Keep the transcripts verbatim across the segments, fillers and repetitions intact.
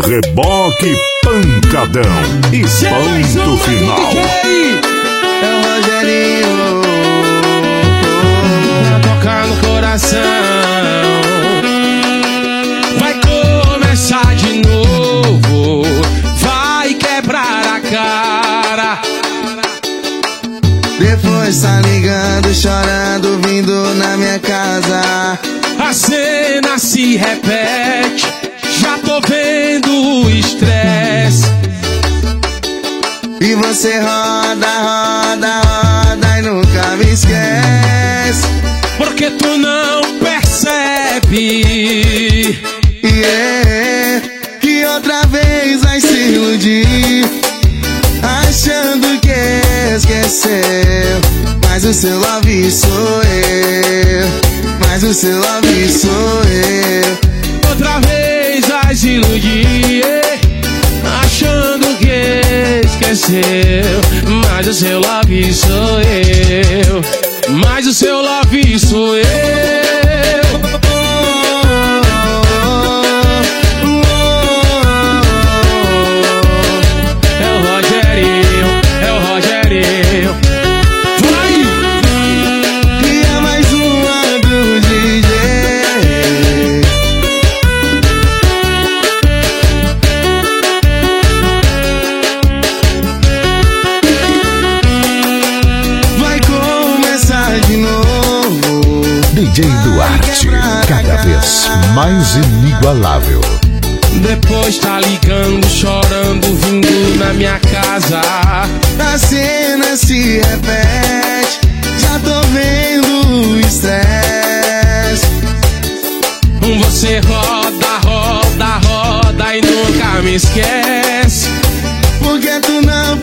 Reboque Pancadão e ponto final. É o Rogerinho, tocar no coração. Vai começar de novo, vai quebrar a cara. Depois tá ligando, chorando, vindo na minha casa. A cena se repete, já tô vendo o estresse. E você roda, roda, roda e nunca me esquece. Porque tu não percebe, yeah, que outra vez vai se iludir, achando que esqueceu. Mas o seu love sou eu, mas o seu love sou eu. outra vez vai se iludir, achando que esqueceu. Mas o seu love sou eu, mas o seu love sou eu. É o Rogerinho, é o Rogerinho. Vai! E é mais uma do D J. Vai começar de novo. D J Duarte, cada vez mais inigualável. Depois tá ligando, chorando, vindo na minha casa. A cena se repete, já tô vendo o estresse. Você roda, roda, roda e nunca me esquece. Porque tu não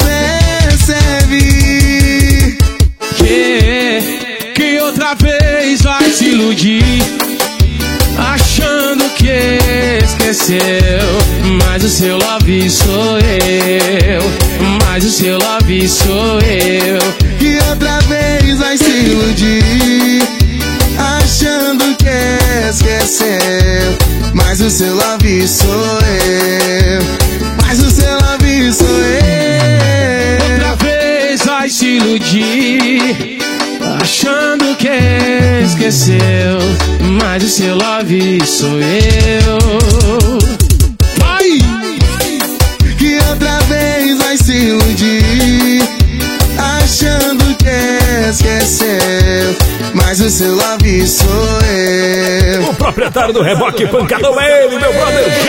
percebe Que, que outra vez vai se iludir, achando que esqueceu. Mas o seu love sou eu, mas o seu love sou eu. que outra vez vai se iludir, achando que esqueceu. Mas o seu love sou eu, mas o seu love sou eu. Outra vez vai se iludir, achando que esqueceu. Mas o seu love sou eu. Vai! Que outra vez vai se iludir, achando que esqueceu. Mas o seu love sou eu. O proprietário do Reboque Pancadão é ele, meu brother